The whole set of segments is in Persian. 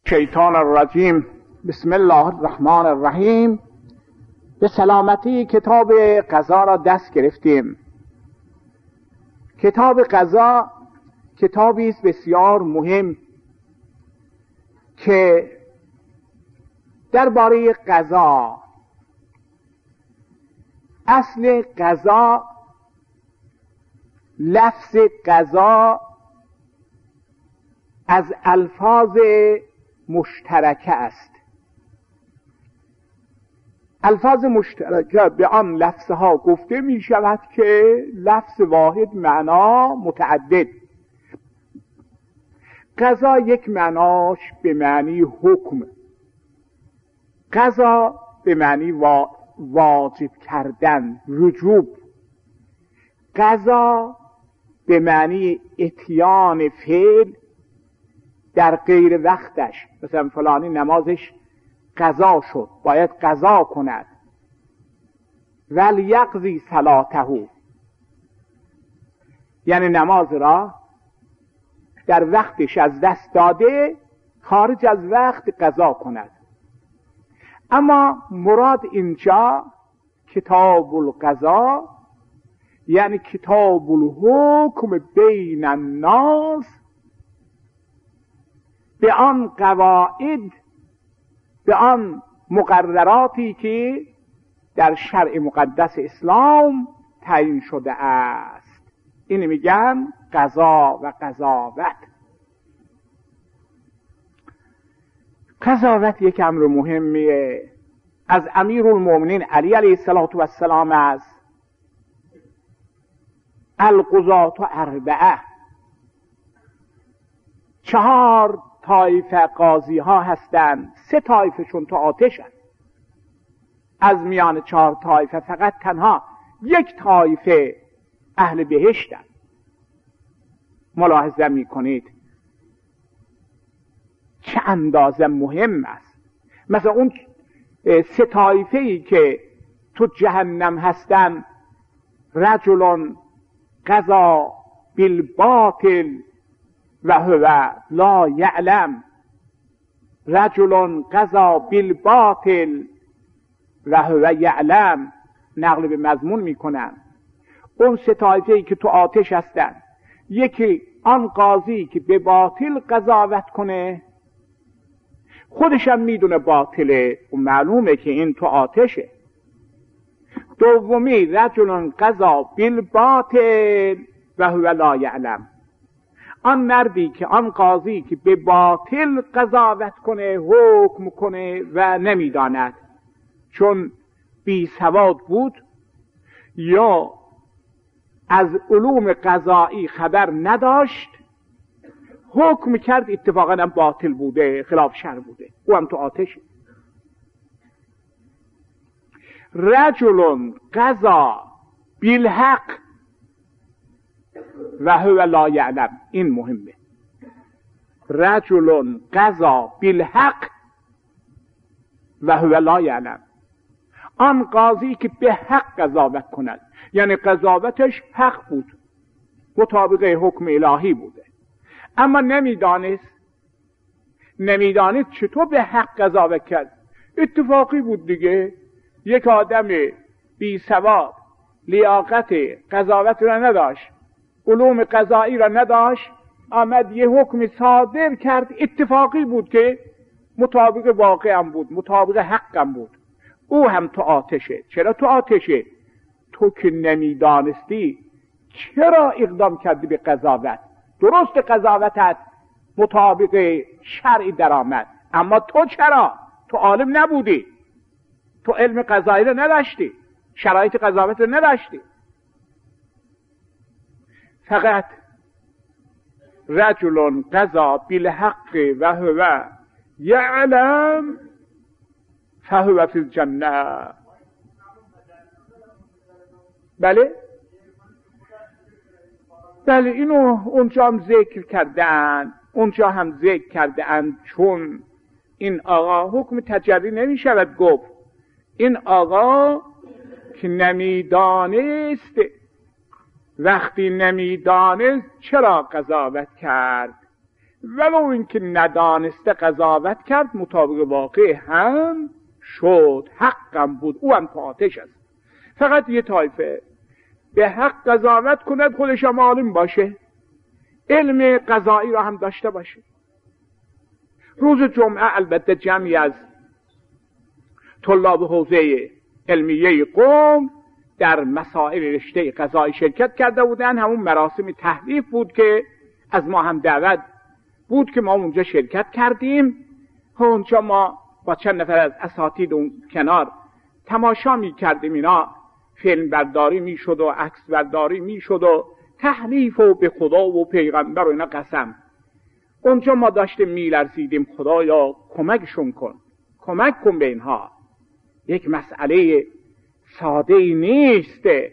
شیطان الرجیم. بسم الله الرحمن الرحیم. به سلامتی کتاب قضا را دست گرفتیم. کتاب قضا کتابی است بسیار مهم که درباره قضا، اصل قضا، لفظ قضا از الفاظ مشترکه است. الفاظ مشترکه به آن لفظها گفته می شود که لفظ واحد معنا متعدد. قضا یک معناش به معنی حکم، قضا به معنی واجب کردن، وجوب. قضا به معنی اتیان فعل در غیر وقتش، مثلا فلانی نمازش قضا شد، باید قضا کند. ولیقضی صلاته، یعنی نماز را در وقتش از دست داده، خارج از وقت قضا کند. اما مراد اینجا کتاب القضا یعنی کتاب الحکم بین الناس، به آن قواعد، به آن مقرراتی که در شرع مقدس اسلام تعیین شده است. این میگن قضا و قضاوت. قضاوت یک امر مهمیه. از امیرالمومنین علی علیه السلام است: القضاة اربعه، 4 طایفه قاضی ها هستند، 3 طایفهشون تو آتشن. از میان 4 طایفه فقط تنها 1 طایفه اهل بهشتن. ملاحظه میکنید چه اندازه مهم است. مثلا اون 3 طایفه ای که تو جهنم هستن: رجل قضا بالباطل و هو لا یعلم، رجل قضا بالباطل و هو یعلم. نقل به مضمون میکنم. اون 3 طایفه‌ای که تو آتش هستن، یکی آن قاضی که به باطل قضاوت کنه، خودشم میدونه باطله و معلومه که این تو آتشه. دومی رجل قضا بالباطل و هو لا یعلم، آن مردی که آن قاضی که به باطل قضاوت کنه، حکم کنه و نمیداند، چون بی سواد بود یا از علوم قضایی خبر نداشت، حکم کرد اتفاقا هم باطل بوده، خلاف شرع بوده، او هم تو آتشه. رجل قضا بالحق و هو لا یعلم، این مهمه. رجل قضا بالحق و هو لا یعلم، آن قاضی که به حق قضاوت کند، یعنی قضاوتش حق بود، مطابق حکم الهی بوده، اما نمیدانست چطور به حق قضاوت کرد. اتفاقی بود دیگه. یک آدم بی سواد لیاقت قضاوت را نداشت، علوم قضایی را نداشت، آمد یه حکم صادر کرد، اتفاقی بود که مطابق واقعم بود، مطابق حقم بود، او هم تو آتشه. چرا تو آتشه؟ تو که نمیدانستی چرا اقدام کردی به قضاوت؟ درست قضاوتت مطابق شرعی در آمد، اما تو چرا؟ تو عالم نبودی، تو علم قضایی را نداشتی، شرایط قضاوت را نداشتی. فقط رجل قضا بالحق و هو یعلم فهو فی الجنه. بله اینو اونجا هم ذکر کردن، چون این آقا حکم تجری نمی شود گفت. این آقا که نمیدانست، وقتی نمیدانست چرا قضاوت کرد؟ ولو اینکه ندانسته قضاوت کرد مطابق واقع هم شد، حقم بود، او هم تو آتش است. فقط یه طایفه به حق قضاوت کند، خودش هم عالم باشه، علم قضایی را هم داشته باشه. روز جمعه البته جمعی از طلاب حوزه علمیه قم در مسائل رشته قضایی شرکت کرده بودن. همون مراسم تحلیف بود که از ما هم دعوت بود که ما اونجا شرکت کردیم. اونجا ما با چند نفر از اساتید اون کنار تماشا می کردیم، اینا فیلم برداری می شد و عکس برداری می شد و تحلیف و به خدا و پیغمبر و اینا قسم. اونجا ما داشتیم می لرزیدیم، خدایا کمکشون کن، کمک کن به اینها، یک مسئله ساده ای نیسته.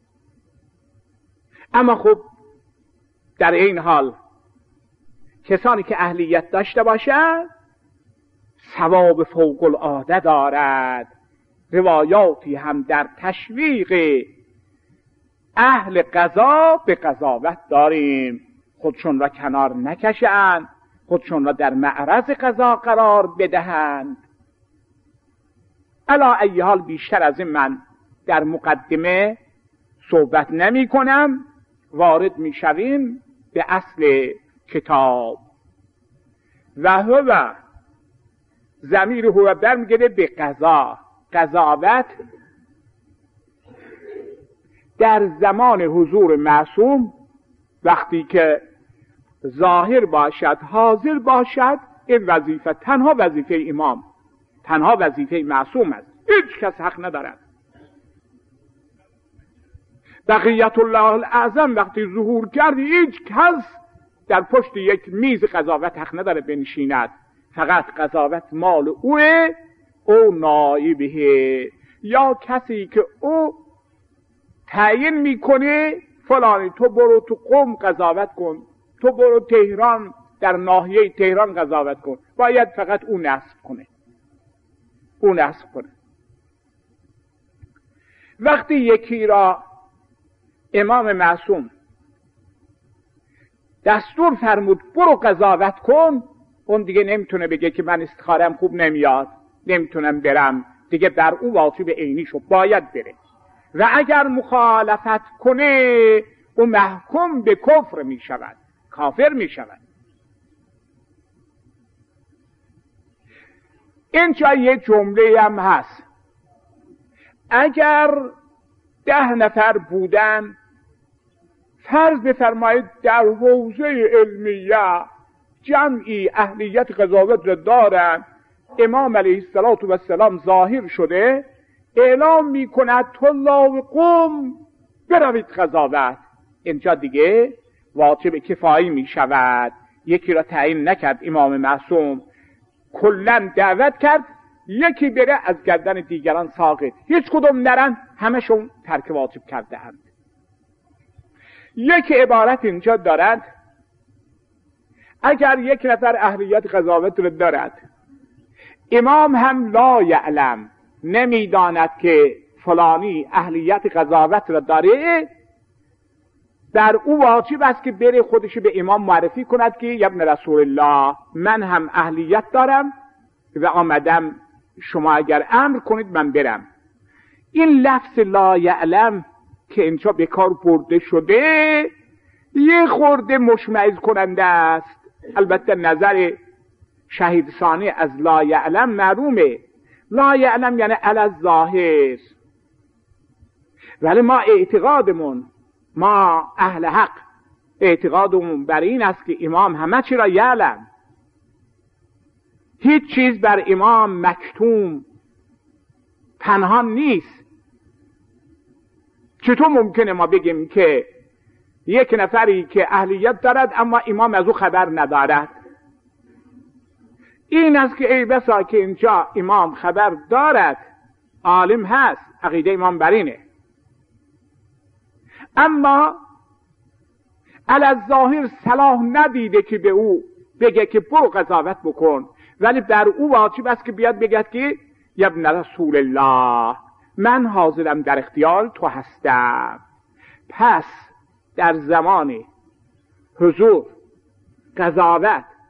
اما خب در این حال کسانی که اهلیت داشته باشند ثواب فوق العاده دارد. روایاتی هم در تشویق اهل قضا به قضاوت داریم، خودشون را کنار نکشند، خودشون را در معرض قضا قرار بدهند. علی ای حال بیشتر از این من در مقدمه صحبت نمی کنم، وارد می شویم به اصل کتاب. و هو ضمیر هو برمیگرده به قضا. قضاوت در زمان حضور معصوم وقتی که ظاهر باشد، حاضر باشد، این وظیفه تنها وظیفه امام، تنها وظیفه معصوم است، هیچ کس حق ندارد. بقیت الله الاعظم وقتی ظهور کرد هیچ کس در پشت یک میز قضاوت حق نداره بنشیند، فقط قضاوت مال اوه او نایبه، یا کسی که او تعیین میکنه فلانی تو برو تو قم قضاوت کن، تو برو تهران در ناحیه تهران قضاوت کن، باید فقط او نصب کنه، او نصب کنه. وقتی یکی را امام معصوم دستور فرمود برو قضاوت کن، اون دیگه نمیتونه بگه که من استخارم خوب نمیاد، نمیتونم برم، دیگه بر او واجب عینی شد، باید بره. و اگر مخالفت کنه او محکوم به کفر می شود، کافر می شود. اینجا یه جمله هم هست، اگر 10 نفر بودن، فرض بفرمایید در حوزه علمیه جمعی اهلیت قضاوت را دارن، امام علیه السلام ظاهر شده، اعلام می کند طلاب قم بروید قضاوت. اینجا دیگه واجب کفایی می شود. یکی را تعیین نکرد امام معصوم، کلن دعوت کرد یکی بره، از گردن دیگران ساقط، هیچ کدوم نرن، همشون ترک واجب کرده اند. یک عبارت اینجا دارد، اگر یک نفر اهلیت قضاوت را دارد، امام هم لا یعلم، نمیداند که فلانی اهلیت قضاوت را داره، در او واجب است که بره خودش به امام معرفی کند که یا ابن رسول الله من هم اهلیت دارم و آمدم، شما اگر امر کنید من برم. این لفظ لا یعلم که اینجا به کار برده شده یه خورده مشمئز کننده است. البته نظر شهید ثانی از لا یعلم معلومه، لا یعلم یعنی علی الظاهر، ولی ما اعتقادمون، ما اهل حق اعتقادمون بر این است که امام همه چی را یعلم، هیچ چیز بر امام مکتوم پنهان نیست. چطور ممکنه ما بگیم که یک نفری که اهلیت دارد اما امام از او خبر ندارد؟ این است که ای بسا که اینجا امام خبر دارد، عالم هست، عقیده امام بر اینه، اما علی الظاهر صلاح ندیده که به او بگه که برو قضاوت بکن، ولی بر او واجب است که بیاد بگه که یا ابن رسول الله من حاضرم در اختیار تو هستم. پس در زمان حضور قضاوت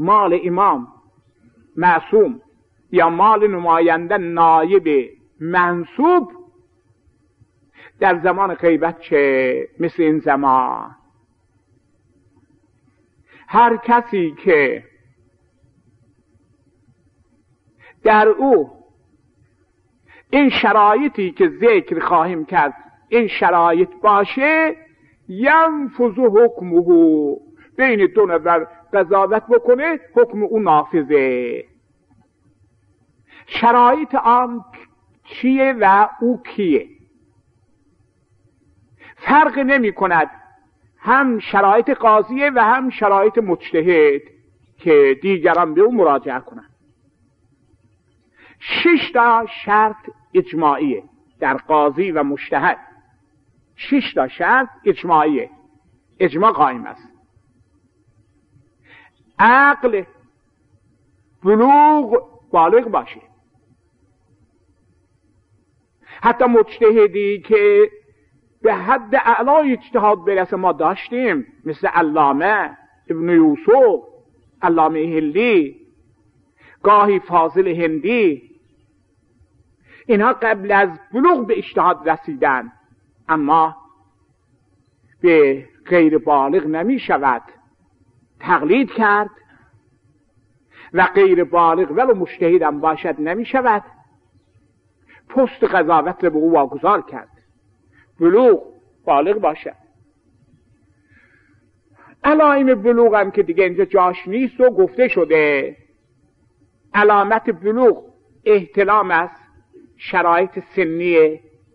مال امام معصوم یا مال نماینده نایب منصوب در زمان غیبت چه مثل این زمان. هر کسی که در او این شرایطی که ذکر خواهیم کرد این شرایط باشه، ینفذ حکمه، بین دو نفر قضاوت بکنه حکم او نافذه. شرایط آن چیه و او کیه؟ فرق نمی کند، هم شرایط قاضیه و هم شرایط مجتهد که دیگران به او مراجعه کنند. 6 تا شرط اجماعیه در قاضی و مجتهد. 6 تا شرط اجماعیه، اجماع قائم است. عقل، بلوغ، بالغ باشه. علامه مجتهدی که به حد اعلای اجتهاد برسه ما داشتیم، مثل علامه ابن یوسف، علامه هندی، گاهی فاضل هندی. اینها قبل از بلوغ به اجتهاد رسیدن، اما به غیر بالغ نمی شود تقلید کرد و غیر بالغ ولو مجتهد هم باشد نمی شود پست قضاوت را به او واگذار کرد. بلوغ، بالغ باشد. علائم بلوغ هم که دیگه اینجا جاش نیست و گفته شده. علامت بلوغ احتلام است، شرایط سنیه،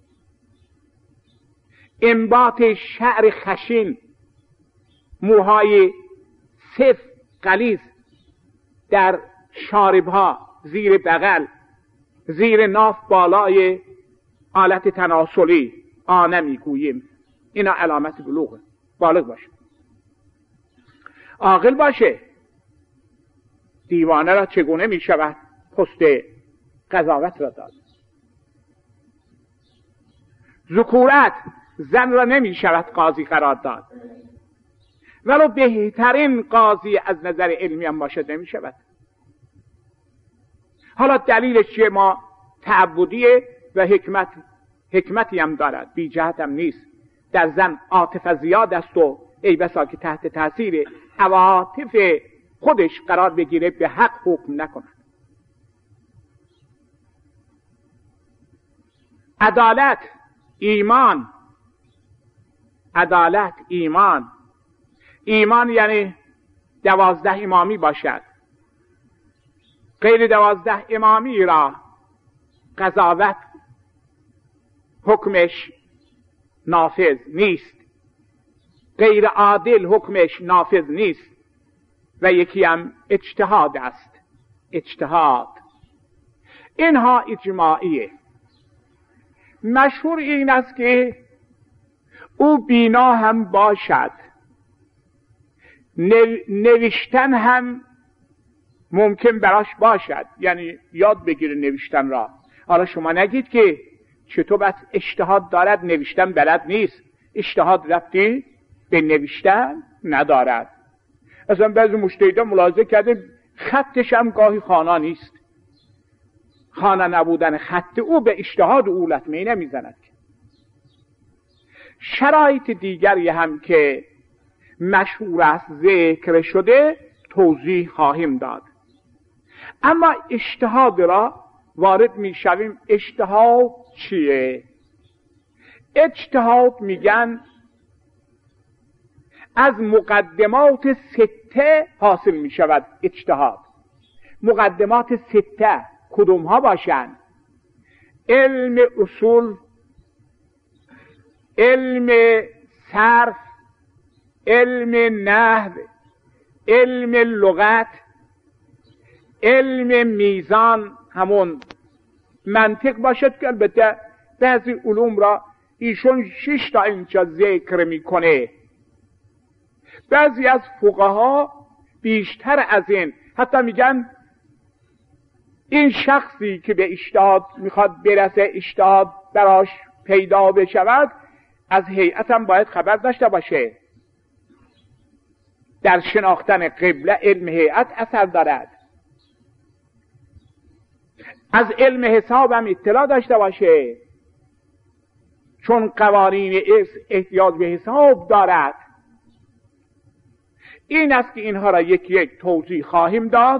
انبات شعر خشن، موهای سفت غلیظ در شاربها، زیر بغل، زیر ناف، بالای آلت تناسلی، آنه میگوییم. اینا علامت بلوغه. بالغ باشه، عاقل باشه. دیوانه را چگونه می شود پست قضاوت را داد؟ ذکورت، زن را نمی شود قاضی قرار داد، ولو بهترین قاضی از نظر علمی هم باشد نمی شود. حالا دلیلش چیه؟ ما تعبدیه و حکمتی هم دارد، بی جهت هم نیست. در زن عاطفه زیاد است و ای بسا که تحت تاثیر عواطف خودش قرار بگیره، به حق حکم نکند. عدالت، ایمان. عدالت، ایمان. ایمان یعنی 12 امامی باشد. غیر 12 امامی را قضاوت حکمش نافذ نیست، غیر عادل حکمش نافذ نیست. و یکی هم اجتهاد است. اجتهاد اینها اجماعیه. مشهور این است که او بینا هم باشد، نوشتن هم ممکن براش باشد، یعنی یاد بگیره نوشتن را. حالا شما نگید که چطور بس اجتهاد دارد نوشتن بلد نیست. اجتهاد ربطی به نوشتن ندارد. اصلا بعضی مجتهدان ملاحظه کرده خطش هم گاهی خوانا نیست. خوانا نبودن خط او به اجتهاد او لطمه نمیزند. شرایط دیگری هم که مشهور است ذکر شده توضیح خواهیم داد. اما اجتهاد را وارد می شویم. اجتهاد چیه؟ اجتهاد میگن از مقدمات 6 حاصل می شود. اجتهاد مقدمات 6 کدوم ها باشند؟ علم اصول، علم صرف، علم نحو، علم لغت، علم میزان، همون منطق باشد که البته بعضی علوم را ایشون 6 تا اینجا ذکر میکنه. بعضی از فقها بیشتر از این، حتی میگن این شخصی که به اجتهاد میخواد برسه، اجتهاد براش پیدا بشود، از هیئت هم باید خبر داشته باشه. در شناختن قبله علم هیئت اثر دارد. از علم حساب هم اطلاع داشته باشه، چون قوانین احتیاج به حساب دارد. این است که اینها را یک یک توضیح خواهیم داد.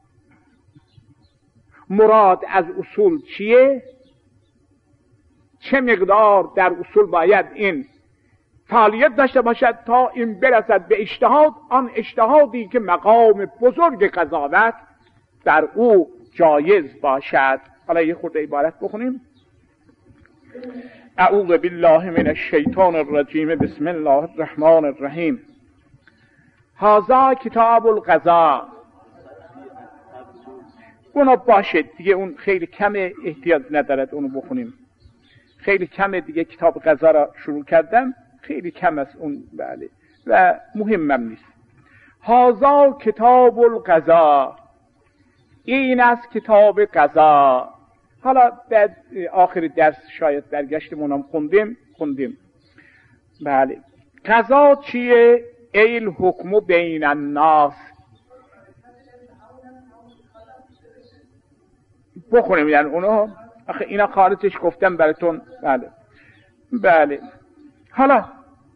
مراد از اصول چیه؟ چه مقدار در اصول باید این فعالیت داشته باشد تا این برسد به اجتهاد، آن اجتهادی که مقام بزرگ قضاوت در او جایز باشد. حالا یه خورده عبارت بخونیم. اعوذ بالله من الشیطان الرجیم، بسم الله الرحمن الرحیم. هذا کتاب القضاء. اونو باشه دیگه، اون خیلی کمه، احتیاج ندارد اونو بخونیم. خیلی کمه دیگه، کتاب قضا را شروع کردم، خیلی کم است اون، بله، و مهمم نیست. هذا کتاب القضاء، این است کتاب قضا. حالا در آخر درس شاید برگشتمون هم خوندیم. بله. قضا چیه؟ ایل حکم بین الناس. بخونیم یعنی اونو، آخه اینا خارجش گفتم براتون. بله. حالا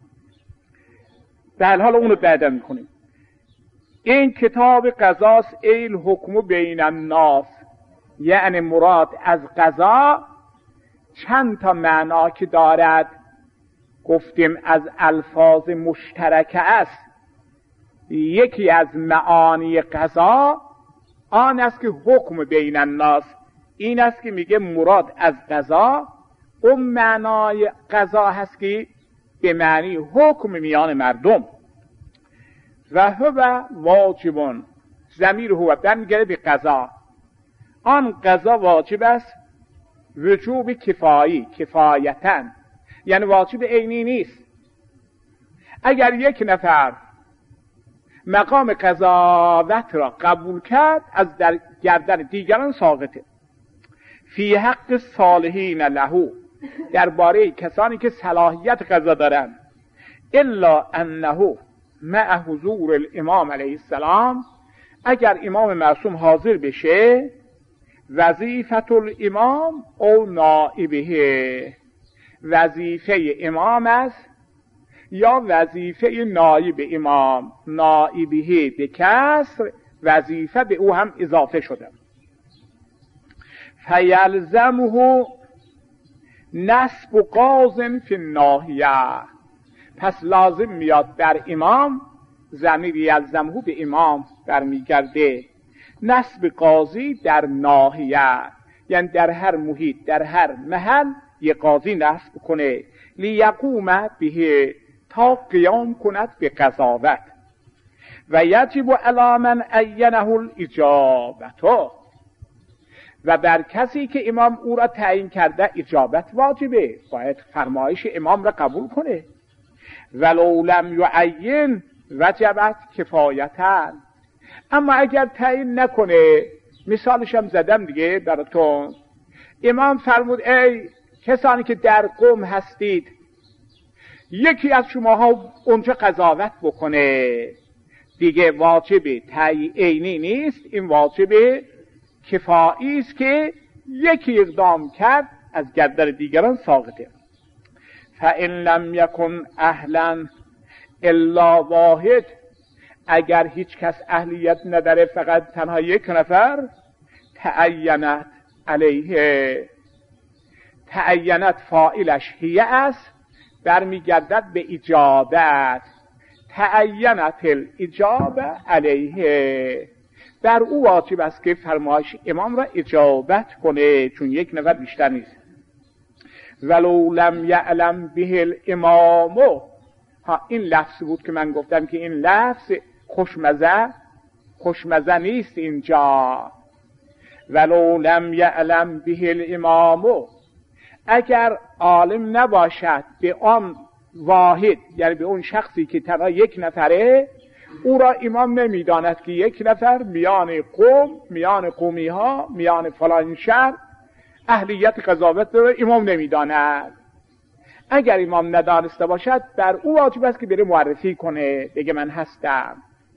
اونو بعدا میکنیم. این کتاب قضاست، ایل حکم بین الناس، یعنی مراد از قضا چند تا معنا که دارد گفتیم از الفاظ مشترکه است. یکی از معانی قضا آن است که حکم بین الناس، این است که میگه مراد از قضا اون معنای قضا هست که به معنی حکم میان مردم. و هو واجبون، ضمیر هو برمیگرده به قضا. آن قضا واجب است، وجوب کفایی، کفایتاً، یعنی واجب عینی نیست. اگر یک نفر مقام قضاوت را قبول کرد، از در گردن دیگران ساقطه. فی حق صالحین له، درباره کسانی که صلاحیت قضا دارند. الا انه مع حضور الامام علیه السلام، اگر امام معصوم حاضر بشه، وظیفت الامام او نائبه، وظیفه امام است یا وظیفه نایب امام. نائبه به کسر، وظیفه به او هم اضافه شده. فیلزمه نصب قاض فی الناحیه، پس لازم میاد در امام، ضمیر یلزمه به امام برمیگرده، نصب قاضی در ناحیه، یعنی در هر محیط، در هر محل یک قاضی نصب کنه. لیقوم به، تا قیام کند به قضاوت. و یجب علی من عینه الاجابت، و بر کسی که امام او را تعیین کرده اجابت واجبه، باید فرمایش امام را قبول کنه. ولو لم یعین وجبت کفایتا، اما اگر تعیین نکنه، مثالش هم زدم دیگه براتون. امام فرمود ای کسانی که در قوم هستید، یکی از شماها اونجا قضاوت بکنه، دیگه واجب تعیین عینی نیست، این واجب کفایی است که یکی اقدام کرد از گردن دیگران ساقطه. فإن لم یکن اهلا الا واحد، اگر هیچ کس اهلیت نداره، فقط تنها یک نفر، تعینت علیه، تعینت فاعلش هیه است، برمیگردد به اجابت. تعینت الاجابه علیه، بر او واجب است که فرمایش امام را اجابت کنه، چون یک نفر بیشتر نیست. ولو لم یعلم به الامام، این لفظ بود که من گفتم که این لفظ خوشمزه نیست اینجا. ولو لم یعلم به الامام، اگر عالم نباشد به آن واحد، یعنی به اون شخصی که تنها یک نفره، او را امام نمیداند که یک نفر میان قوم، میان قومی ها، میان فلان شهر اهلیت قضاوت داره، امام نمیداند. اگر امام ندانسته باشد، بر او واجب است که بره معرفی کنه، بگه من هستم.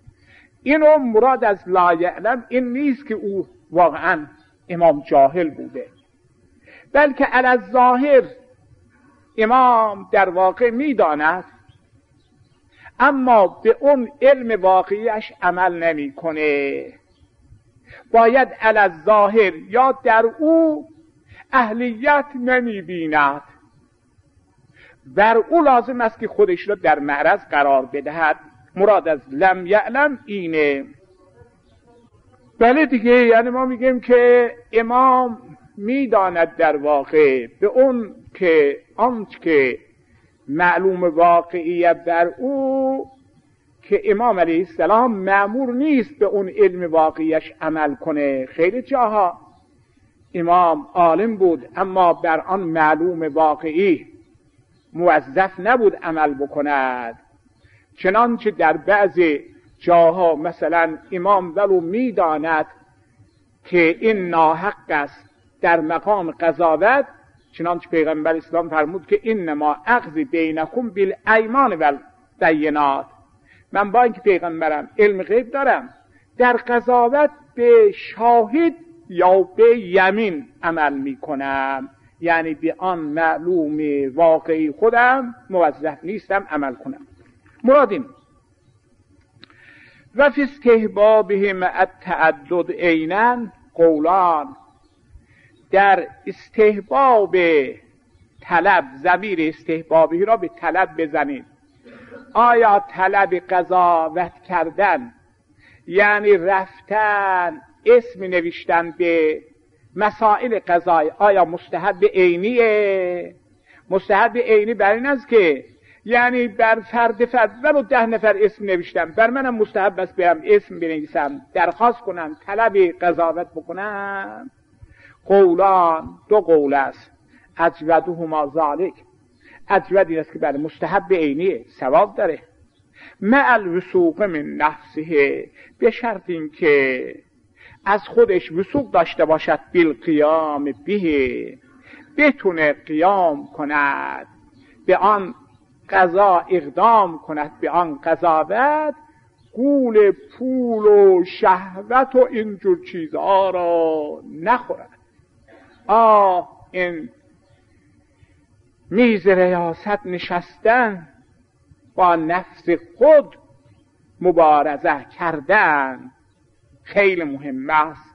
اینو مراد از لا یعلم این نیست که او واقعا امام جاهل بوده، بلکه علی الظاهر امام در واقع میداند اما به اون علم واقعیش عمل نمیکنه. باید علی الظاهر یا در او اهلیت نمیبیند، بر او لازم است که خودش را در معرض قرار بدهد. مراد از لم یعلم اینه. بله دیگه، یعنی ما میگیم که امام میداند در واقع به اون که آنچه که معلوم واقعیه بر او، که امام علیه السلام مأمور نیست به اون علم واقعیش عمل کنه. خیلی جاها امام عالم بود اما بر آن معلوم واقعی موظف نبود عمل بکند. چنانچه در بعضی جاها مثلا امام ولو میداند که این ناحق است در مقام قضاوت، چنانچه پیغمبر اسلام فرمود که انما اقضی بینکم بالایمان والبینات، من با اینکه پیغمبرم علم غیب دارم در قضاوت به شاهد یا به یمین عمل میکنم، یعنی به آن معلوم واقعی خودم موظف نیستم عمل کنم. مراد این. و فی استحبابهم التعدد عیناً قولان، در استحباب طلب، ضمیر استحبابی را به طلب بزنید. آیا طلب قضاوت کردن یعنی رفتن اسم نوشتن به مسائل قضایی آیا مستحب عینیه؟ مستحب عینی بر این است که یعنی بر فرد ولو 10 نفر اسم نوشتم، بر منم مستحب است برم اسم بنویسم، درخواست کنم، طلب قضاوت بکنم. قولان، 2 قول است. اجودهما ذالک، اجود این است که بر مستحب عینیه، ثواب داره. مع الوثوق من نفسه، به شرط این که از خودش وثوق داشته باشد، بالقیام به، بتونه قیام کند به آن قضا، اقدام کند به آن قضاوت، گول پول و شهوت و اینجور چیزها را نخورد. این میز ریاست نشستن، با نفس خود مبارزه کردن خیلی مهم است.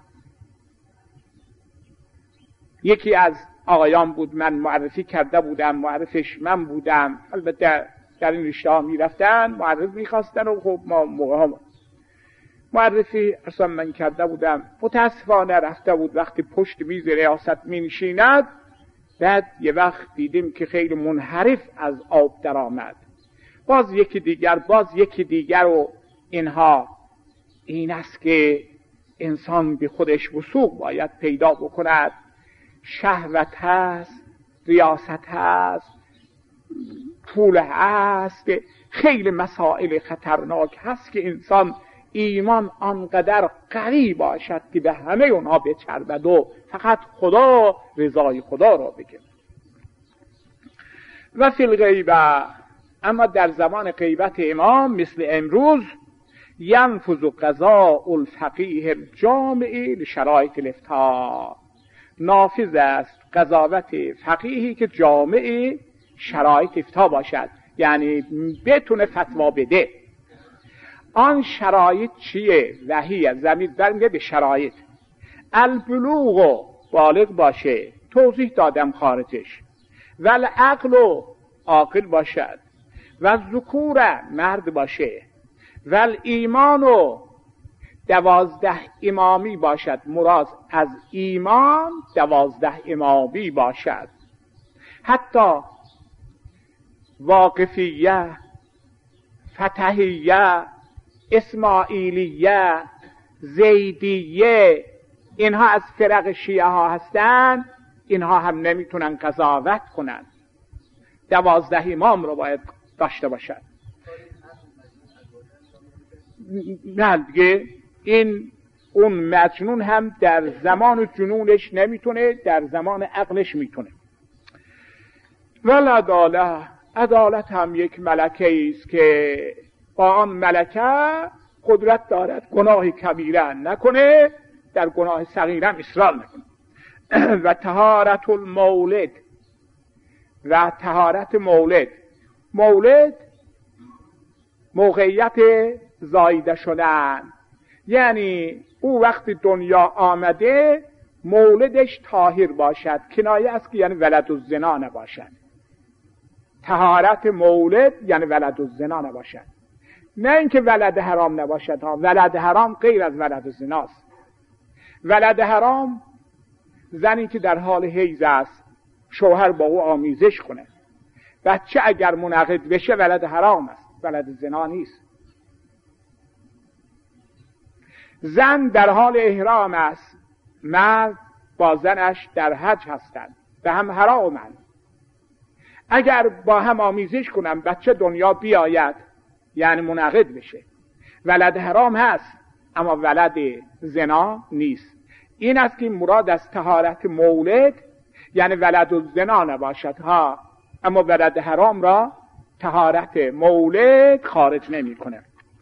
یکی از آقایان بود، من معرفی کرده بودم، معرفش من بودم، البته در این رشته ها می رفتن معرف می خواستن و خب ما موقع ها معرفی اصلا من کرده بودم. متاسفانه رفته بود، وقتی پشت میز ریاست می نشیند، بعد یه وقت دیدیم که خیلی منحرف از آب در آمد، باز یکی دیگر و اینها. این است که انسان به خودش وثوق باید پیدا بکند. شهوت هست، ریاست هست، پول هست، خیلی مسائل خطرناک هست که انسان ایمان آنقدر قوی باشد که به همه اونها بچربد و فقط خدا، رضای خدا را بگیرد. و فی الغیبه، اما در زمان غیبت امام مثل امروز، ینفذ قضاء الفقیه الجامع لشرایط الافتاء، نافذ است قضاوت فقیهی که جامع شرایط افتاء باشد، یعنی بتونه فتوا بده. آن شرایط چیه؟ وحیه، زمین برمیگه به شرایط. البلوغ، بالغ باشه، توضیح دادم خارجش. والعقل، عاقل باشد. والذکور، مرد باشه. والایمان، 12 امامی باشد، مراد از ایمان 12 امامی باشد. حتی واقفیه، فتحیه، اسماعیلیه، زیدیه، اینها از فرق شیعه ها هستند، اینها هم نمیتونن قضاوت کنن. 12 امام رو باید داشته باشد. نه دیگه، این اون مجنون هم در زمان جنونش نمیتونه، در زمان عقلش میتونه. والعداله، عدالت هم یک ملکه است که با آن ملکه قدرت دارد گناه کبیره نکنه، در گناه صغیره اصرار نکنه. و طهارت المولد، و طهارت مولد، مولد موقعیت زایده شدن، یعنی او وقت دنیا آمده مولدش طاهر باشد، کنایه است که یعنی ولد الزنا نباشد. طهارت مولد یعنی ولد الزنا نباشد، نه اینکه ولد حرام نباشد ها. ولد حرام غیر از ولد الزناست. ولد حرام زنی که در حال حیض است، شوهر با او آمیزش کنه، بچه اگر منعقد بشه ولد حرام است، ولد زنا نیست. زن در حال احرام است، مرد با زنش در حج هستند، به هم حرامند. اگر با هم آمیزش کنن بچه دنیا بیاید یعنی منعقد بشه، ولد حرام هست اما ولد زنا نیست. این است که مراد از طهارت مولد یعنی ولد الزنا نباشد ها، اما ولد حرام را طهارت مولد خارج نمی کنه.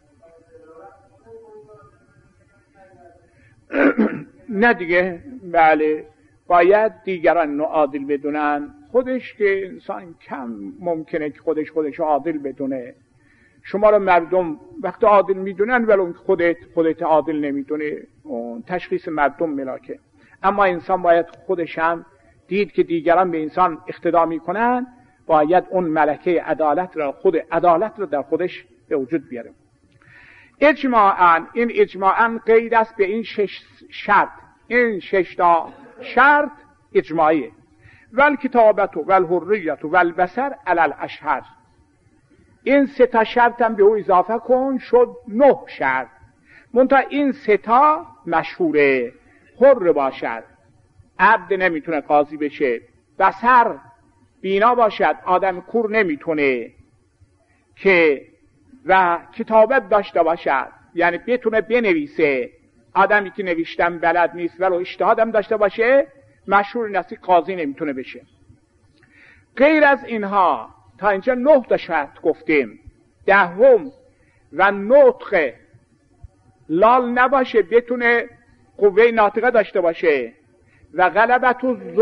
نه دیگه، بله، باید دیگران عادل بدونن. خودش که انسان کم ممکنه که خودش عادل بدونه. شما رو مردم وقت عادل میدونن ولی خودت عادل نمیدونه، اون تشخیص مردم ملاکه. اما انسان باید خودش هم دید که دیگران به انسان اقتدا میکنن، باید اون ملکه عدالت را در خودش به وجود بیاره. اجماعاً، این اجماعاً قید است به این 6 شرط. این 6 تا شرط اجماعیه. والکتابت والحریت والبصر علی الاشهر. این 3 تا شرط هم به او اضافه کن، شد 9 شرط. منتها این 3 تا مشهوره. حر باشد، عبد نمیتونه قاضی بشه. بصر، بینا باشد، آدم کور نمیتونه که. و کتابت داشته باشد، یعنی بتونه بنویسه. آدمی که نوشتن بلد نیست ولی اجتهادم داشته باشه، مشهور نسی قاضی نمیتونه بشه. غیر از اینها تا اینجا 9 تا شرط گفتیم. 10 و نطق لال نباشه، بتونه قوه ناطقه داشته باشه. و غلبت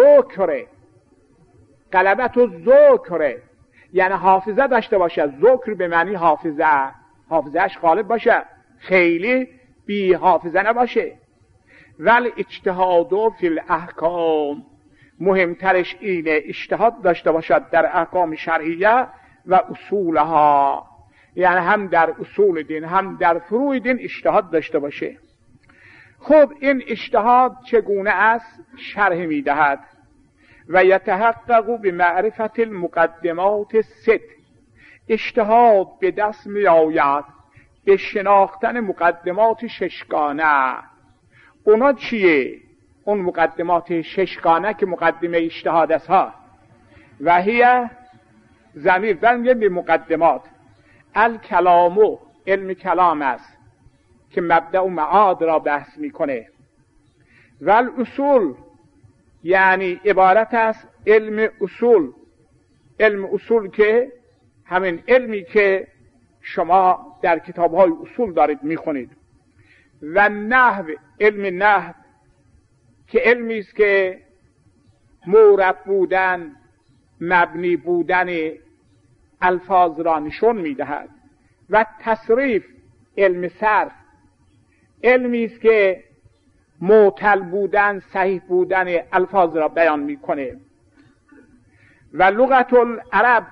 الذکر، یعنی حافظه داشته باشه. ذکر به معنی حافظهش غالب باشه، خیلی بی حافظه نباشه. ولی اجتهاد فی الاحکام، مهمترش اینه اجتهاد داشته باشد در احکام شرعیه و اصولها، یعنی هم در اصول دین هم در فروع دین اجتهاد داشته باشه. خب این اجتهاد چگونه است؟ شرح میدهد. و یتحقق بمعرفت المقدمات 6. اجتهاد به دست می آید به شناختن مقدمات 6 گانه. اونا چیه؟ اون مقدمات 6 گانه که مقدمه اجتهاد است ها. و هی ضمیر برمیگرده به مقدمات. الکلام، علم کلام است که مبدأ و معاد را بحث میکنه. و الاصول، یعنی عبارت است علم اصول. علم اصول که همین علمی که شما در کتاب‌های اصول دارید میخونید. و نحو، علم نحو که علمی است که مورب بودن، مبنی بودن الفاظ را نشون میدهد. و تصریف، علم صرف، علمی است که معتل بودن، صحیح بودن الفاظ را بیان میکنه. و لغت العرب،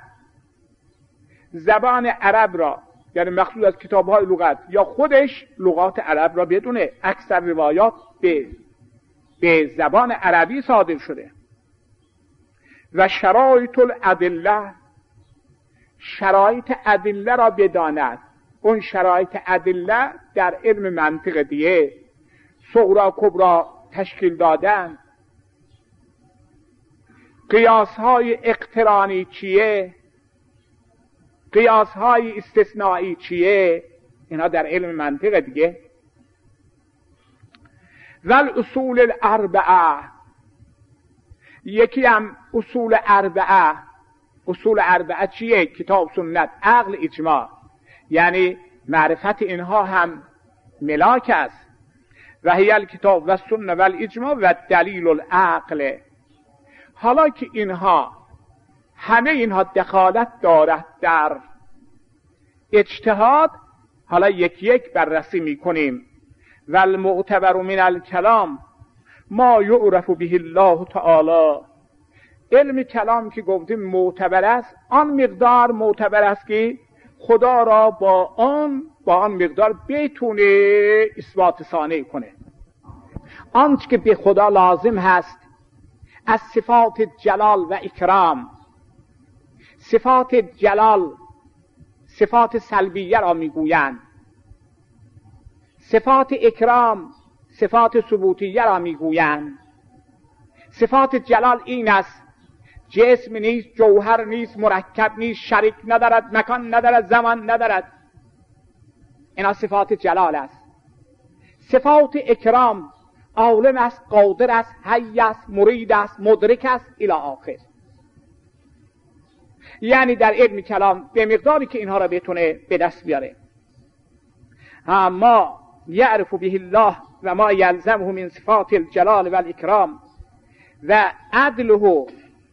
زبان عرب را، یعنی مقصود از کتاب‌های لغت یا خودش لغات عرب را بدونه. اکثر روایات به زبان عربی صادر شده. و شرایط الادله، شرایط ادله را بداند. اون شرایط ادله در علم منطق دیگه، صغرا کبرا تشکیل دادن. قیاس‌های اقترانی چیه؟ قیاس‌های استثنایی چیه؟ اینا در علم منطق دیگه. و الاصول الاربعه، یکی هم اصول اربعه. اصول اربعه چیه؟ کتاب، سنت، عقل، اجماع. یعنی معرفت اینها هم ملاک است. و هی الکتاب و سنه و الاجماع و دلیل العقل. حالا که همه اینها دخالت دارد در اجتهاد، حالا یک یک بررسی میکنیم. و المعتبر من الکلام ما یعرف به الله تعالی. علم کلام که گفتیم معتبر است، آن مقدار معتبر است که خدا را با آن مقدار بتونه اثبات ثانی کنه. آنچه که به خدا لازم هست از صفات جلال و اکرام، صفات جلال صفات سلبیه را میگویند، صفات اکرام صفات ثبوتیه را میگویند. صفات جلال این است: جسم نیست، جوهر نیست، مرکب نیست، شریک ندارد، مکان ندارد، زمان ندارد. اینا صفات جلال است. صفات اکرام عالم است، قادر است، حی است، مرید است، مدرک است الی آخر. یعنی در علم کلام به مقداری که اینها را بتونه به دست بیاره. ما یعرف به الله و ما یلزمه من صفات الجلال و الاکرام و عدله،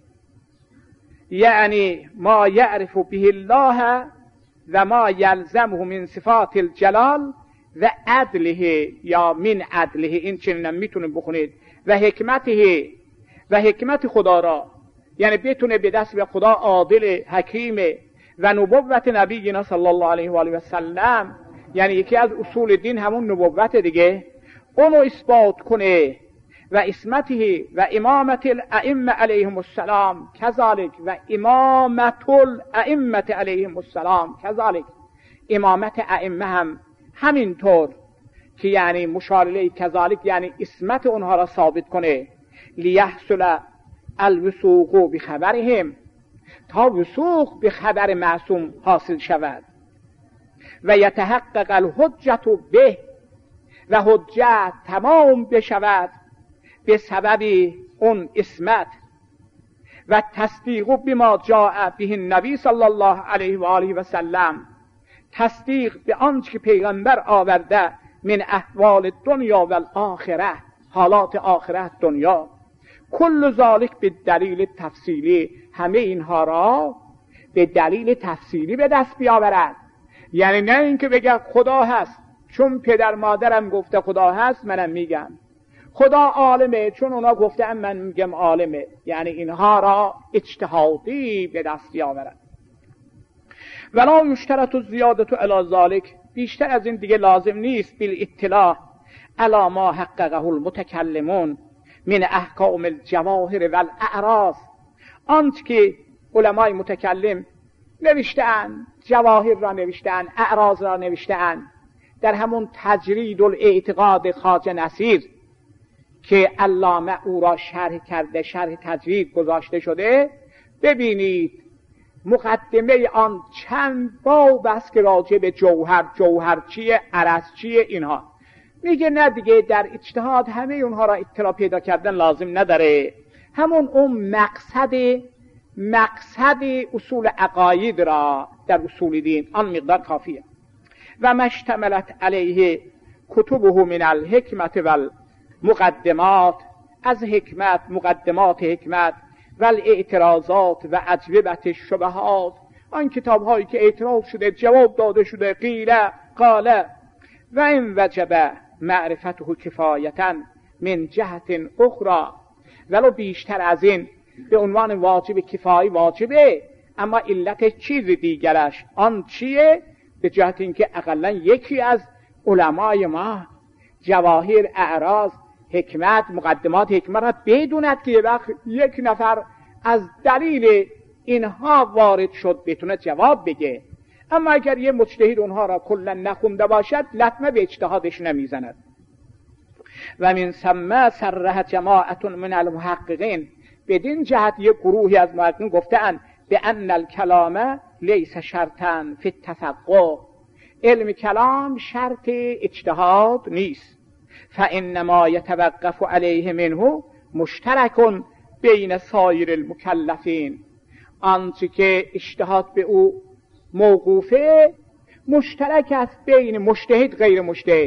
یعنی ما یعرف به الله و ما یلزمه من صفات الجلال و عدله، یا من عدله، این چنین میتونید بخونید، و حکمته، و حکمت خدا را، یعنی بتونه به دست به خدا عادل حکیمه. و نبوت نبینا صلی الله علیه و آله و سلم، یعنی یکی از اصول دین همون نبوت دیگه، اونو اثبات کنه. و اسمته و امامت الائمه علیهم السلام کذالک، و امامت الائمه علیهم السلام کذالک، امامت ائمه هم همینطور که یعنی مشار الیه کذالک، یعنی اسمت اونها را ثابت کنه. لیحصل الوثوق بخبرهم، تا وثوق به خبر معصوم حاصل شود. و یتحقق الحجت به، و حجت تمام بشود به سبب اون اسمت. و تصدیق بما جاء به النبی صلی الله علیه و آله و سلم، تصدیق به آنچه که پیغمبر آورده من احوال دنیا و الاخره، حالات آخرت دنیا. کل ذالک به دلیل تفصیلی، همه اینها را به دلیل تفصیلی به دست بیاورد. یعنی نه اینکه بگه خدا هست چون پدر مادرم گفته خدا هست منم میگم، خدا عالمه چون اونا گفته من میگم عالمه. یعنی اینها را اجتهادی به دست بیاورد. ولا یشترط الزیادة علی ذلک، بیشتر از این دیگه لازم نیست. بالاطلاع علی ما حققه المتکلمون من احکام الجواهر و الاعراض، آنچه که علمای متکلم نوشته‌اند، جواهر را نوشته‌اند، اعراض را نوشته‌اند، در همون تجرید الاعتقاد خواجه نصیر که علامه او را شرح کرده، شرح تجرید گذاشته شده. ببینید مقدمه آن چند باب است که راجع به جوهر چیه، عرض چیه، اینها میگه نه دیگه در اجتهاد همه اونها را اطلاع پیدا کردن لازم نداره. همون اون مقصد اصول عقاید را در اصول دین آن مقدار کافیه. و مشتملت علیه کتبه من الحکمت و المقدمات، از حکمت، مقدمات حکمت و الاعتراضات و اجوبت الشبهات، آن کتاب هایی که اعتراض شده، جواب داده شده، قیل قال. و این وجب معرفته کفایتا من جهت اخرى، ولو بیشتر از این به عنوان واجب کفایی واجبه، اما علت چیز دیگرش آن چیه؟ به جهت اینکه اقلا یکی از علمای ما جواهر، اعراض، حکمت، مقدمات حکمت را بدوند که یک نفر از دلیل اینها وارد شد بتونه جواب بگه. اما اگر یه مجتهد اونها را کلا نخونده باشد لطمه به اجتهادش نمیزند. و من ثم صرح جماعت من المحققین، بدین جهت یک گروهی از محققین گفتند به ان الکلام لیس شرطا فی التفقه، علم کلام شرط اجتهاد نیست. فانما یتوقف علیه منه مشترک بین سایر المکلفین، آنچه که اجتهاد به او موقوفه مشترک است بین مجتهد غیر مجتهد.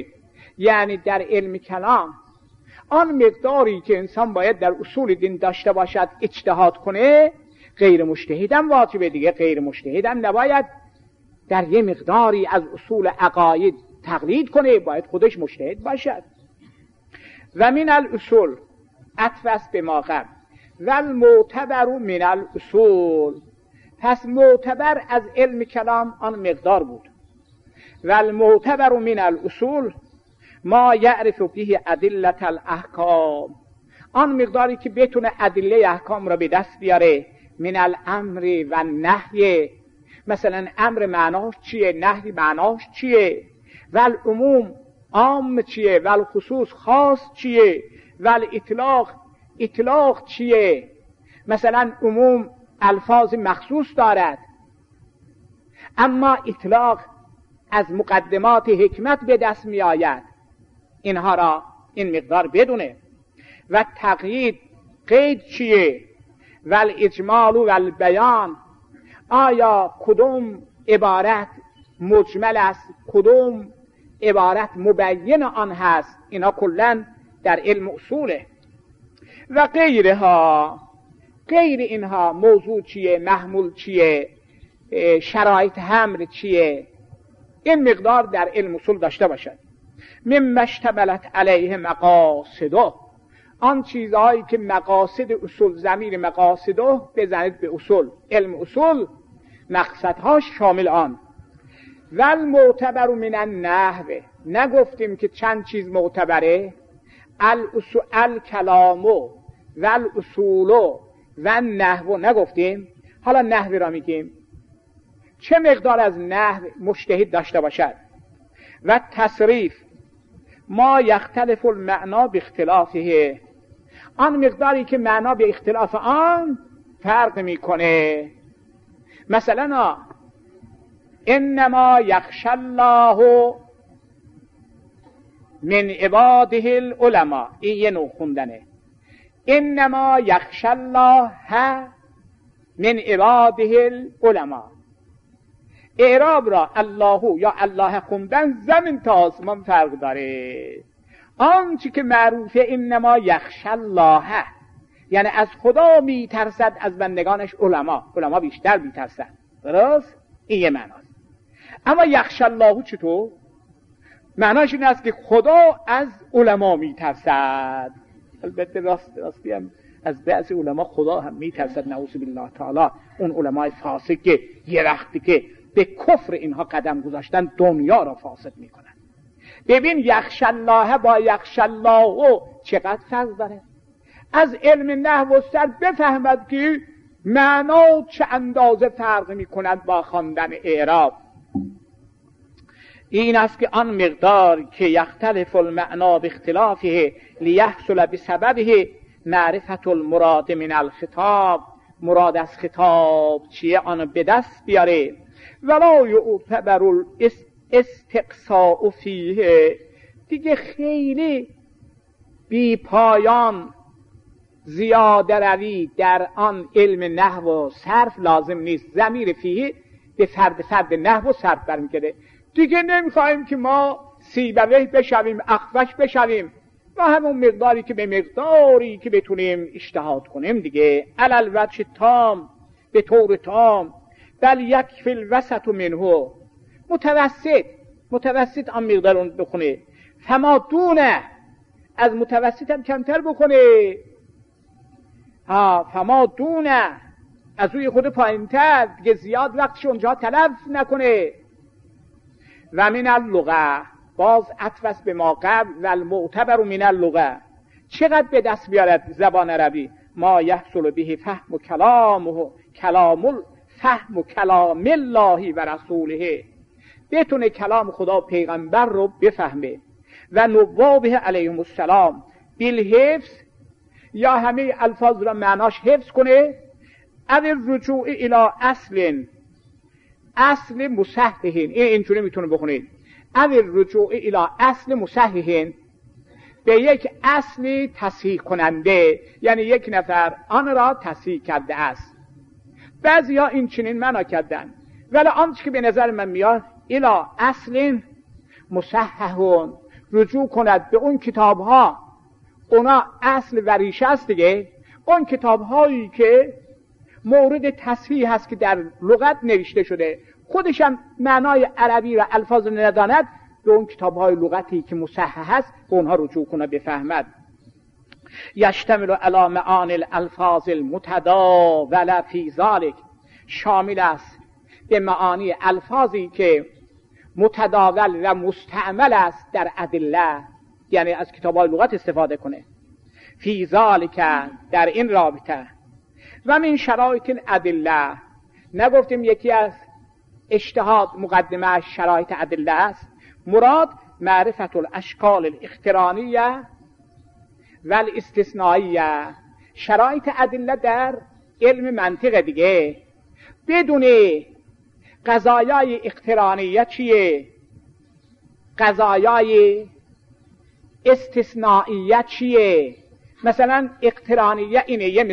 یعنی در علم کلام آن مقداری که انسان باید در اصول دین داشته باشد اجتهاد کنه، غیر مجتهدم واجبه دیگه. غیر مجتهدم نباید در یه مقداری از اصول عقاید تقلید کنه، باید خودش مجتهد باشد. و من الاصول اطفس به ما قبل و المعتبر من الاصول، پس معتبر از علم کلام آن مقدار بود. و المعتبر من الاصول ما یعرف به ادله الاحکام، آن مقداری که بتونه ادله احکام را به دست بیاره. من الامر و نهی، مثلا امر معناش چیه، نهی معناش چیه، و العموم عام چیه، و الخصوص خاص چیه، و اطلاق چیه. مثلا عموم الفاظ مخصوص دارد، اما اطلاق از مقدمات حکمت به دست می آید. اینها را این مقدار بدونه. و تقیید قید چیه، و الاجمال و البیان، آیا کدوم عبارت مجمل است، کدوم عبارت مبین آن هست. اینا کلن در علم اصوله. و غیرها، غیر اینها موضوع چیه، محمول چیه، شرایط حمل چیه، این مقدار در علم اصول داشته باشد. مما اشتملت علیه مقاصده، آن چیزهایی که مقاصد اصول، ضمیر مقاصده بزنید به اصول، علم اصول مقصدهاش شامل آن. و المعتبر من النحو، نگفتیم که چند چیز معتبره، الکلام و الاصول و النحو نگفتیم. حالا نحو را میگیم. چه مقدار از نحو مجتهد داشته باشد؟ و تصریف ما یختلف المعنا باختلافه، آن مقداری که معنا به اختلاف آن فرق میکنه. مثلا انما یخشی الله من عباده العلماء، این یه نوع خوندنه. انما یخشی الله من عباده العلماء، اعراب را الله یا الله خوندن زمین تا آسمان فرق داره. آنچه که معروفه انما یخشی الله، یعنی از خدا میترسد، از بندگانش علما بیشتر میترسد. درست؟ این یه معناست. اما یخشی الله چطور؟ معناش این است که خدا از علما میترسد. البته راستی هم از بعضی علما خدا هم میترسد، نعوذ بالله تعالی. اون علمای فاسق که یه وقتی که به کفر اینها قدم گذاشتن دنیا را فاسد میکنن. ببین یخشی الله با یخشی الله چقدر فرق داره. از علم نحو سر بفهمد که معنا چه اندازه فرق میکند با خواندن اعراب. این است که آن مقدار که یختلف المعنا باختلافه لیحصل بسببه معرفت المراد من الخطاب، مراد از خطاب چیه آن به دست بیاره. ولا یعتبر الاستقصاء فیه، دیگه خیلی بی پایان زیاده روی در آن علم نحو و صرف لازم نیست. ضمیر فیه به فرد نحو و صرف برمیگرده. دیگه نمیخوایم که ما سیبویه بشویم، اخفش بشویم، و همون مقداری که به مقداری که بتونیم اجتهاد کنیم دیگه. علل وجه تام، به طور تام. بل یک فی الوسط منه، متوسط آن مقدار اون بخونه. فما دونه، از متوسط هم کمتر بکنه. فما دونه، از روی خود پایینتر دیگه، زیاد وقتش اونجا تلف نکنه. و من اللغه، باز عطف به ما قبل. و المعتبر من اللغه، چقدر به دست بیارد زبان عربی؟ ما یحصل به فهم کلام الله و رسوله، بتونه کلام خدا و پیغمبر رو بفهمه. و نوابه علیهم السلام بالحفظ، یا همه الفاظ را معناش حفظ کنه. او الرجوع الی اصل مصححین، اینجوری میتونه بخونید. او الرجوع الی اصل مصححین، به یک اصل تصحیح کننده، یعنی یک نفر آن را تصحیح کرده است. بعضی ها این چنین معنا کردن، ولی آنچه که به نظر من میاد الی اصل مصححون، رجوع کند به اون کتاب ها، اونا اصل و ریشه است دیگه، اون کتاب هایی که مورد تصحیح هست که در لغت نوشته شده، خودش هم معنای عربی و الفاظ نداند، به اون کتاب های لغتی که مصحح هست به اونها رجوع کنه بفهمد. یشتمل علی معانی الالفاظ المتداول فی ذلک، شامل است به معانی الفاظی که متداول و مستعمل است در ادله، یعنی از کتاب‌های لغت استفاده کنه. فی ذلک، در این رابطه. و من شرایط الادله، نگفتیم یکی از اجتهاد مقدمه شرایط ادله است، مراد معرفت الاشکال الاقترانیه و الاستثنائیه. شرایط ادله در علم منطق دیگه، بدون قضایای اقترانیه چیه، قضایای استثنائیه چیه. مثلا اقترانیه اینه، یه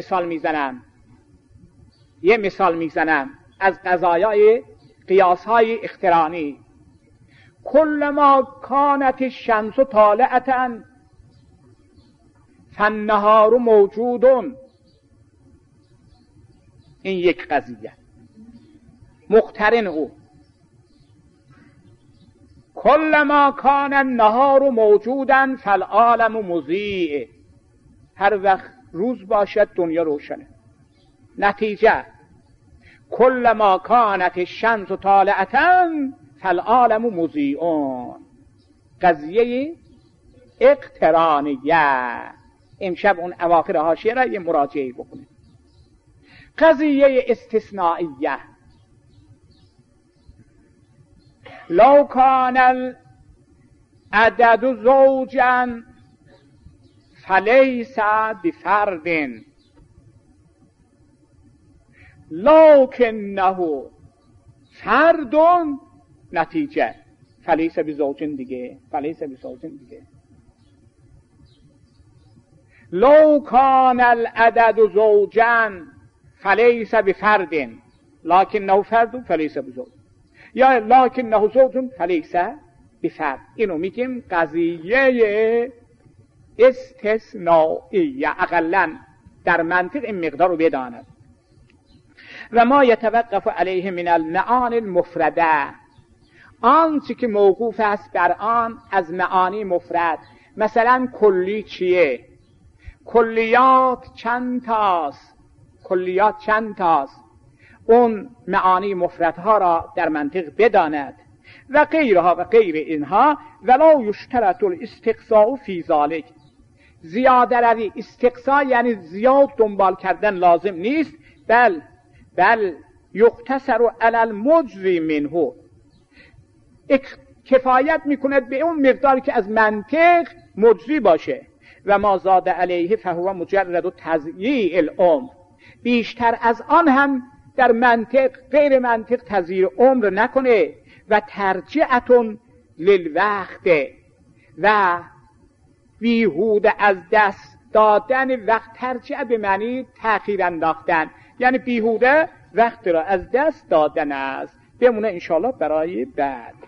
مثال میزنم از قضایای قیاسهای اقترانی. کل ما کانت الشمس طالعة فالنهار موجود، این یک قضیه مقترن او. کل ما کان النهار موجودا فالعالم مضیء، هر وقت روز باشد دنیا روشنه. نتیجه کل ما کانت الشمس طالعة فالعالم مضیء، قضیه اقترانیه. امشب اون اواخر حاشیه را یه مراجعه بکنید. قضیه استثنائیه، لو کان العدد زوجا فلیس بفرد لکنه فرد، نتیجه فلیس بزوجن دیگه، فلیس بزوجن دیگه. لو کان العدد زوجا فلیس بفرد لکنه فرد فلیس بزوج، یا لکنه زوج فلیس بفرد. اینو میگیم قضیه استثنائیه، اقلا در منطق این مقدار رو بداند. و ما یتوقف علیه من المعانی المفرده، آنچه که موقوف است بر آن از معانی مفرد. مثلا کلی چیه؟ کلیات چند تاست؟ اون معانی مفردها را در منطق بداند و غیرها و غیر اینها. ولا یشترط الاستقصاء فی ذلک، زیاده روی استقصا یعنی زیاد دنبال کردن لازم نیست، بل یقتصر علی المجزی منه، کفایت میکند به اون مقداری که از منطق مجزی باشه. و ما زاد علیه فهو مجرد تضییع العمر، بیشتر از آن هم در منطق غیر منطق تضییع عمر نکنه. و ترجعتون للوقت، و بیهوده از دست دادن وقت. ترجع به معنی تأخیر انداختن، یعنی بیهوده وقت را از دست دادن است. بمونه انشاءالله برای بعد.